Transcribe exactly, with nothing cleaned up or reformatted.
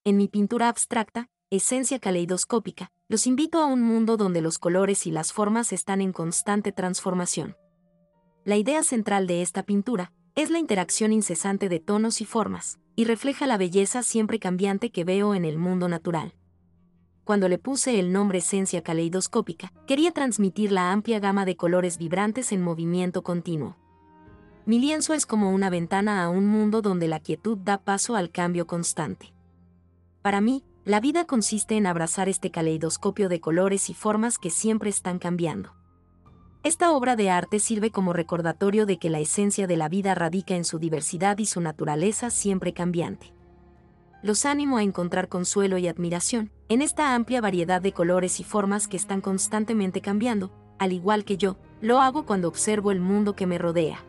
En mi pintura abstracta, Esencia Caleidoscópica, los invito a un mundo donde los colores y las formas están en constante transformación. La idea central de esta pintura es la interacción incesante de tonos y formas, y refleja la belleza siempre cambiante que veo en el mundo natural. Cuando le puse el nombre Esencia Caleidoscópica, quería transmitir la amplia gama de colores vibrantes en movimiento continuo. Mi lienzo es como una ventana a un mundo donde la quietud da paso al cambio constante. Para mí, la vida consiste en abrazar este caleidoscopio de colores y formas que siempre están cambiando. Esta obra de arte sirve como recordatorio de que la esencia de la vida radica en su diversidad y su naturaleza siempre cambiante. Los animo a encontrar consuelo y admiración en esta amplia variedad de colores y formas que están constantemente cambiando, al igual que yo, lo hago cuando observo el mundo que me rodea.